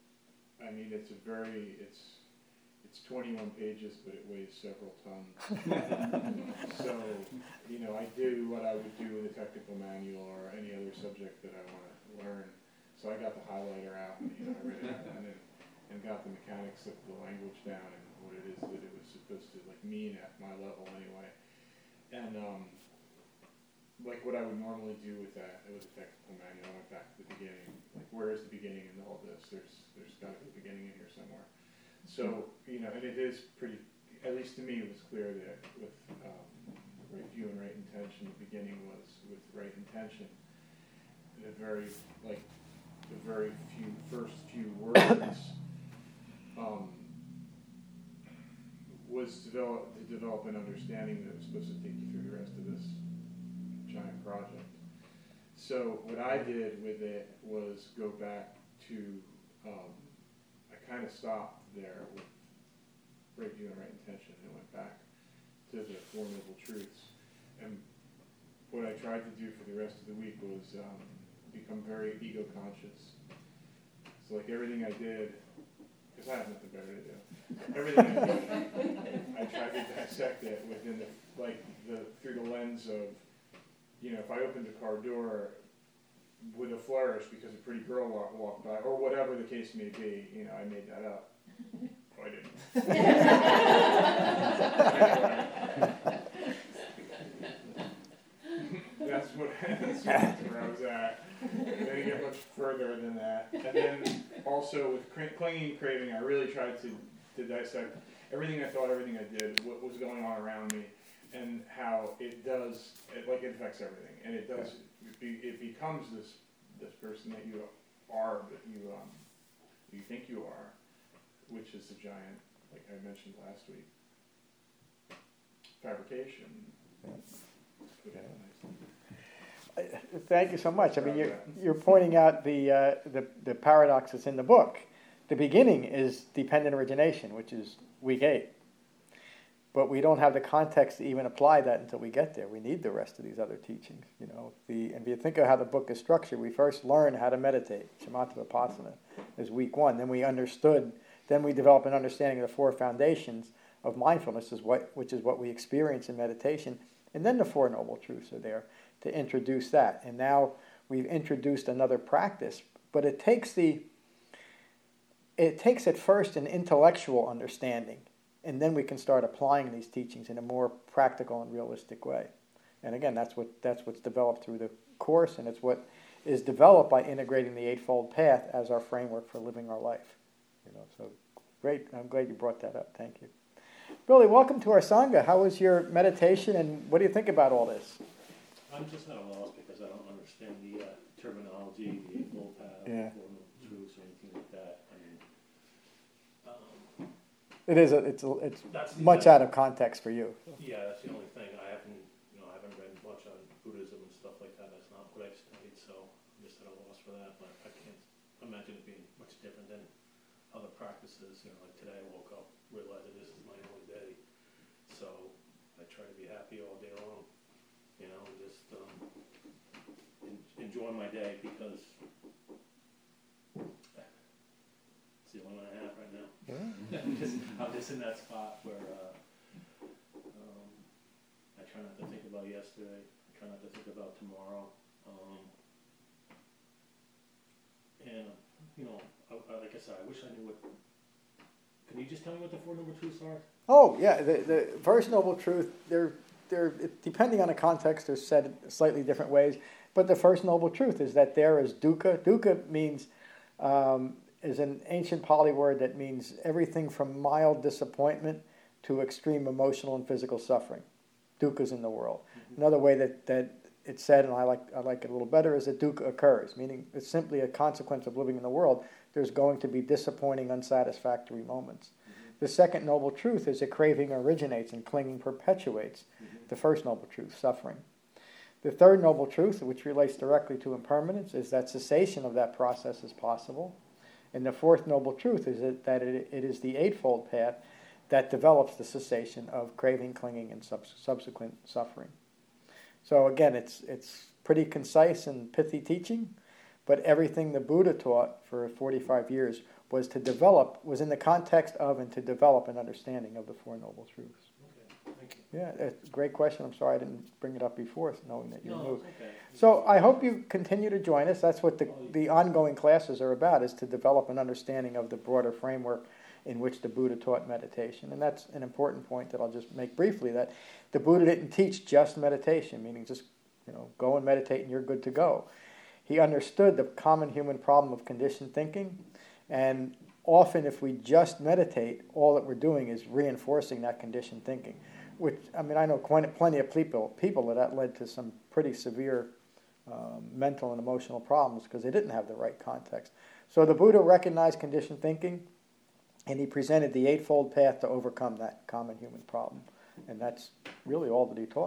it's 21 pages, but it weighs several tons. So, I do what I would do with a technical manual or any other subject that I want to learn. So I got the highlighter out, and I read it, and got the mechanics of the language down and what it is that it was supposed to mean at my level anyway. And like what I would normally do with a technical manual, I went back to the beginning. Like, where is the beginning in all this? There's got to be a beginning in here somewhere. So and it is pretty. At least to me, it was clear that with right view and right intention, the beginning was with right intention. The very first few words was to develop an understanding that was supposed to take you through the rest of this giant project. So what I did with it was go back to, I kind of stopped there with right view and right intention and went back to the Four Noble Truths. And what I tried to do for the rest of the week was become very ego conscious. So like everything I did, because I have nothing better to do, everything I did, I tried to dissect it within through the lens of, if I opened a car door with a flourish because a pretty girl walked by, or whatever the case may be, I made that up. Oh, I didn't. That's where I was at. I didn't get much further than that. And then also with clinging and craving, I really tried to dissect everything I thought, everything I did, what was going on around me, and how it affects everything. And it does, it becomes this person that you are, that you think you are, which is the giant, like I mentioned last week. Fabrication. Thank you so much. I mean, you're pointing out the paradoxes in the book. The beginning is dependent origination, which is week 8. But we don't have the context to even apply that until we get there. We need the rest of these other teachings. And if you think of how the book is structured, we first learn how to meditate. Shamatha Vipassana is week 1. Then we develop an understanding of the 4 foundations of mindfulness, which is what we experience in meditation. And then the 4 Noble Truths are there to introduce that. And now we've introduced another practice, but it takes at first an intellectual understanding, and then we can start applying these teachings in a more practical and realistic way. And again, that's what's developed through the course, and it's what is developed by integrating the Eightfold Path as our framework for living our life. So great. I'm glad you brought that up. Thank you. Billy, welcome to our Sangha. How was your meditation, and what do you think about all this? I'm just at a loss because I don't understand the terminology, the Eightfold Path, Yeah. Four Noble Truths, or anything like that. I mean, It's much out of context for you. yeah, that's the only thing. I haven't read much on Buddhism and stuff like that. That's not what I've studied, so I'm just at a loss for that. But I can't imagine it being much different than other practices. Like today, I woke up realizing this is my only day, so I try to be happy all day long. Just enjoy my day because it's the only one I have right now. Yeah. I'm just in that spot where I try not to think about yesterday. I try not to think about tomorrow. Like I said, I wish I knew what. Can you just tell me what the Four Noble Truths are? Oh, yeah. The first Noble Truth, they're depending on the context, they're said slightly different ways. But the first Noble Truth is that there is dukkha. Dukkha means, is an ancient Pali word that means everything from mild disappointment to extreme emotional and physical suffering. Dukkha's in the world. Mm-hmm. Another way that it's said, and I like it a little better, is that dukkha occurs, meaning it's simply a consequence of living in the world. There's going to be disappointing, unsatisfactory moments. The second Noble Truth is that craving originates and clinging perpetuates. The first Noble Truth, suffering. The third Noble Truth, which relates directly to impermanence, is that cessation of that process is possible. And the fourth Noble Truth is that it is the Eightfold Path that develops the cessation of craving, clinging, and subsequent suffering. So again, it's pretty concise and pithy teaching, but everything the Buddha taught for 45 years was in the context of and to develop an understanding of the Four Noble Truths. Okay, thank you. Yeah, it's a great question. I'm sorry I didn't bring it up before, knowing that you moved. Okay. So I hope you continue to join us. That's what the ongoing classes are about, is to develop an understanding of the broader framework in which the Buddha taught meditation. And that's an important point that I'll just make briefly, that the Buddha didn't teach just meditation, meaning just go and meditate and you're good to go. He understood the common human problem of conditioned thinking, and often if we just meditate, all that we're doing is reinforcing that conditioned thinking. Which, I know plenty of people that led to some pretty severe mental and emotional problems because they didn't have the right context. So the Buddha recognized conditioned thinking, and he presented the Eightfold Path to overcome that common human problem. And that's really all that he taught.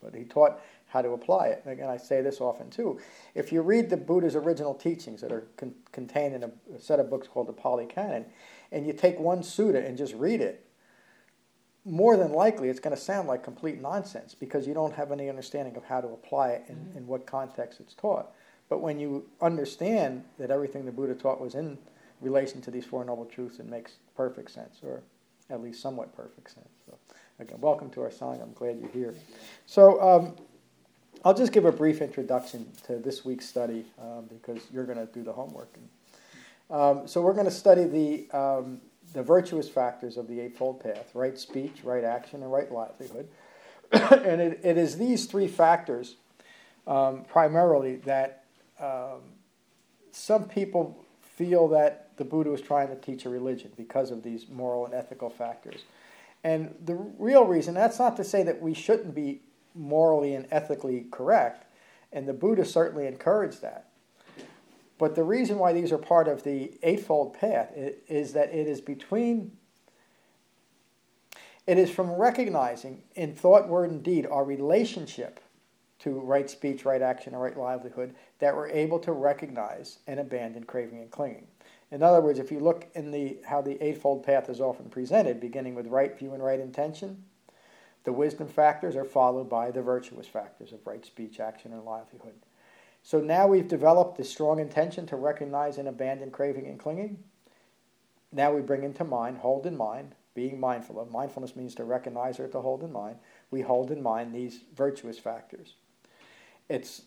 but he taught how to apply it. And again, I say this often too. If you read the Buddha's original teachings that are contained in a set of books called the Pali Canon, and you take one sutta and just read it, more than likely it's going to sound like complete nonsense because you don't have any understanding of how to apply it in what context it's taught. But when you understand that everything the Buddha taught was in relation to these Four Noble Truths, it makes perfect sense, or at least somewhat perfect sense. So, again, welcome to our Sangha. I'm glad you're here. So I'll just give a brief introduction to this week's study because you're going to do the homework. So we're going to study the virtuous factors of the Eightfold Path: right speech, right action, and right livelihood. And it is these three factors primarily that some people feel that the Buddha was trying to teach a religion because of these moral and ethical factors. And the real reason, that's not to say that we shouldn't be morally and ethically correct, and the Buddha certainly encouraged that. But the reason why these are part of the Eightfold Path is that it is from recognizing in thought, word, and deed our relationship to right speech, right action, and right livelihood that we're able to recognize and abandon craving and clinging. In other words, if you look in how the Eightfold Path is often presented, beginning with right view and right intention, the wisdom factors are followed by the virtuous factors of right speech, action, and livelihood. So now we've developed this strong intention to recognize and abandon craving and clinging. Now we bring into mind, hold in mind, being mindful of. Mindfulness means to recognize or to hold in mind. We hold in mind these virtuous factors. It's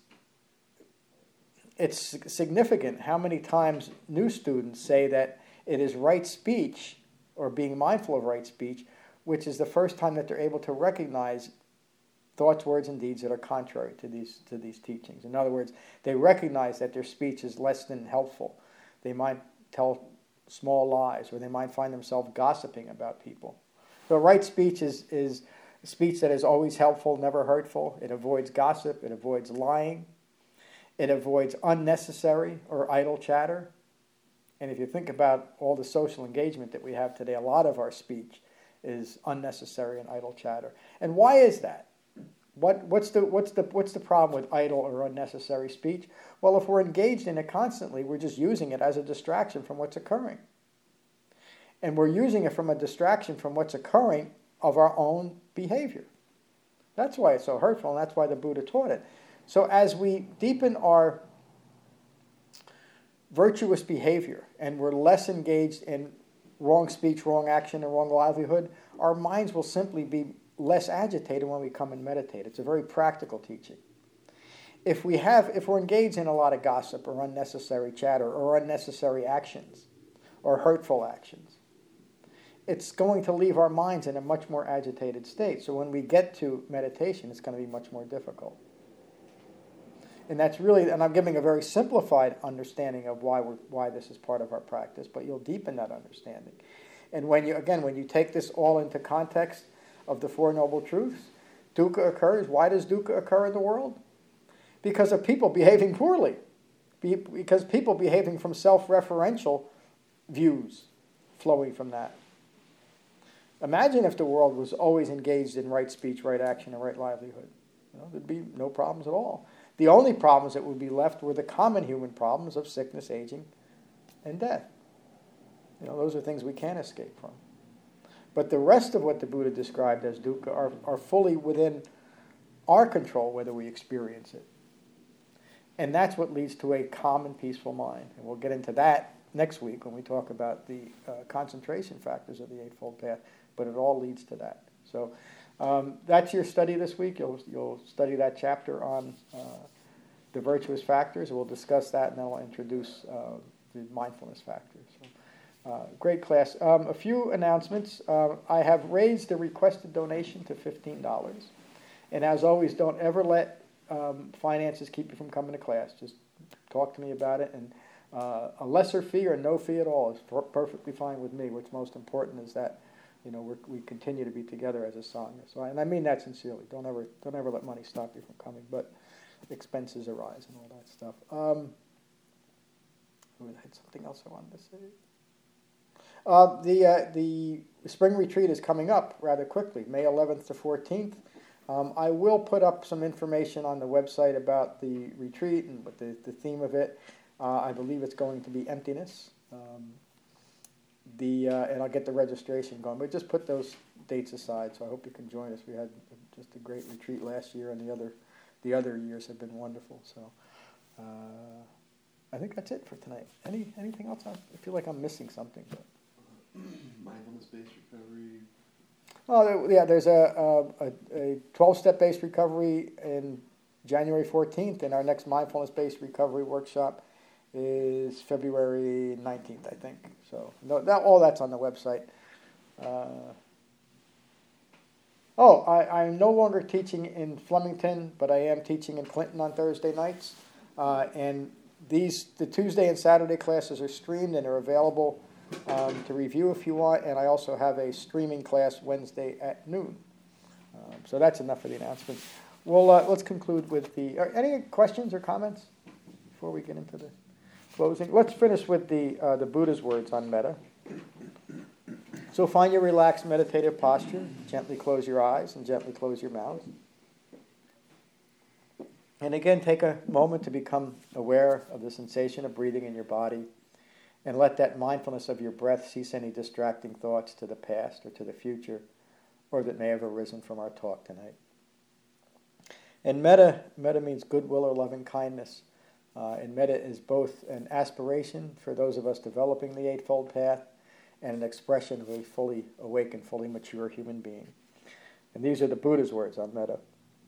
significant how many times new students say that it is right speech or being mindful of right speech, which is the first time that they're able to recognize thoughts, words, and deeds that are contrary to these teachings. In other words, they recognize that their speech is less than helpful. They might tell small lies, or they might find themselves gossiping about people. So right speech is speech that is always helpful, never hurtful. It avoids gossip. It avoids lying. It avoids unnecessary or idle chatter. And if you think about all the social engagement that we have today, a lot of our speech is unnecessary and idle chatter. And why is that? What's the problem with idle or unnecessary speech? Well, if we're engaged in it constantly, we're just using it as a distraction from what's occurring. And we're using it from a distraction from what's occurring of our own behavior. That's why it's so hurtful, and that's why the Buddha taught it. So as we deepen our virtuous behavior and we're less engaged in wrong speech, wrong action, and wrong livelihood, our minds will simply be less agitated when we come and meditate. It's a very practical teaching. If we're engaged in a lot of gossip or unnecessary chatter or unnecessary actions or hurtful actions, it's going to leave our minds in a much more agitated state. So when we get to meditation, it's going to be much more difficult. And that's really, and I'm giving a very simplified understanding of why this is part of our practice, but you'll deepen that understanding. And when you take this all into context of the Four Noble Truths, dukkha occurs. Why does dukkha occur in the world? Because of people behaving poorly. Because people behaving from self-referential views flowing from that. Imagine if the world was always engaged in right speech, right action, and right livelihood. There'd be no problems at all. The only problems that would be left were the common human problems of sickness, aging, and death. Those are things we can't escape from. But the rest of what the Buddha described as dukkha are fully within our control, whether we experience it. And that's what leads to a calm and peaceful mind. And we'll get into that next week when we talk about the concentration factors of the Eightfold Path. But it all leads to that. So that's your study this week. You'll study that chapter on the virtuous factors. We'll discuss that, and then I'll introduce the mindfulness factors. So, great class. A few announcements. I have raised the requested donation to $15. And as always, don't ever let finances keep you from coming to class. Just talk to me about it. And a lesser fee or no fee at all is perfectly fine with me. What's most important is that we continue to be together as a sangha. So, and I mean that sincerely. Don't ever let money stop you from coming. But expenses arise and all that stuff. I had something else I wanted to say. The spring retreat is coming up rather quickly, May 11th to 14th. I will put up some information on the website about the retreat and what the theme of it. I believe it's going to be emptiness. And I'll get the registration going. But just put those dates aside, so I hope you can join us. We had just a great retreat last year, and the other years have been wonderful. So I think that's it for tonight. Anything else? I feel like I'm missing something. But. Mindfulness-based recovery. Oh, yeah, there's a 12-step based recovery in January 14th, and our next mindfulness-based recovery workshop is February 19th, I think. So all that's on the website. I'm no longer teaching in Flemington, but I am teaching in Clinton on Thursday nights. And the Tuesday and Saturday classes are streamed and are available to review if you want, and I also have a streaming class Wednesday at noon. So that's enough for the announcement. Well, let's conclude with any questions or comments before we get into the closing? Let's finish with the Buddha's words on metta. So find your relaxed meditative posture. Gently close your eyes and gently close your mouth. And again, take a moment to become aware of the sensation of breathing in your body. And let that mindfulness of your breath cease any distracting thoughts to the past or to the future, or that may have arisen from our talk tonight. And metta means goodwill or loving kindness. And metta is both an aspiration for those of us developing the Eightfold Path and an expression of a fully awakened, fully mature human being. And these are the Buddha's words on metta.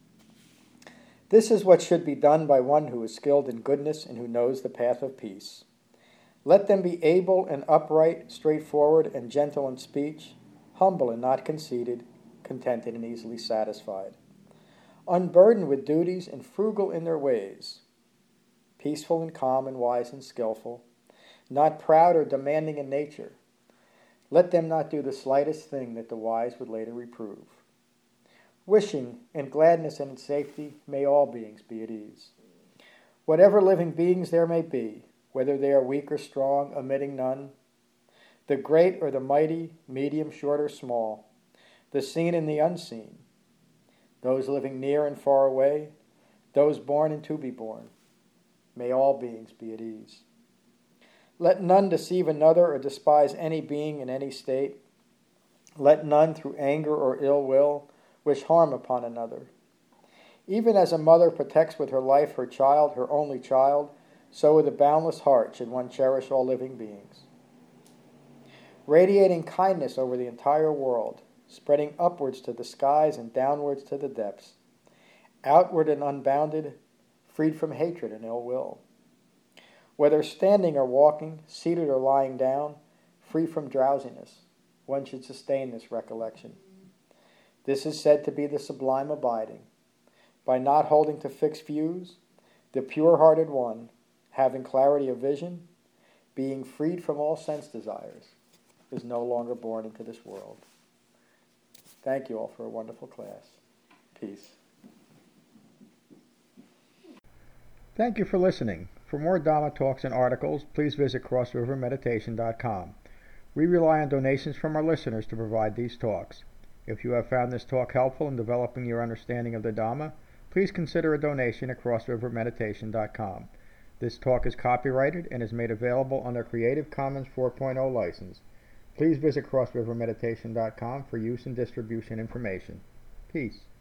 This is what should be done by one who is skilled in goodness and who knows the path of peace. Let them be able and upright, straightforward and gentle in speech, humble and not conceited, contented and easily satisfied, unburdened with duties and frugal in their ways, peaceful and calm and wise and skillful, not proud or demanding in nature. Let them not do the slightest thing that the wise would later reprove. Wishing in gladness and in safety, may all beings be at ease. Whatever living beings there may be, whether they are weak or strong, omitting none, the great or the mighty, medium, short or small, the seen and the unseen, those living near and far away, those born and to be born, may all beings be at ease. Let none deceive another or despise any being in any state. Let none through anger or ill will wish harm upon another. Even as a mother protects with her life her child, her only child, so with a boundless heart should one cherish all living beings. Radiating kindness over the entire world, spreading upwards to the skies and downwards to the depths, outward and unbounded, freed from hatred and ill will. Whether standing or walking, seated or lying down, free from drowsiness, one should sustain this recollection. This is said to be the sublime abiding. By not holding to fixed views, the pure-hearted one, having clarity of vision, being freed from all sense desires, is no longer born into this world. Thank you all for a wonderful class. Peace. Thank you for listening. For more Dhamma talks and articles, please visit crossrivermeditation.com. We rely on donations from our listeners to provide these talks. If you have found this talk helpful in developing your understanding of the Dhamma, please consider a donation at crossrivermeditation.com. This talk is copyrighted and is made available under Creative Commons 4.0 license. Please visit crossrivermeditation.com for use and distribution information. Peace.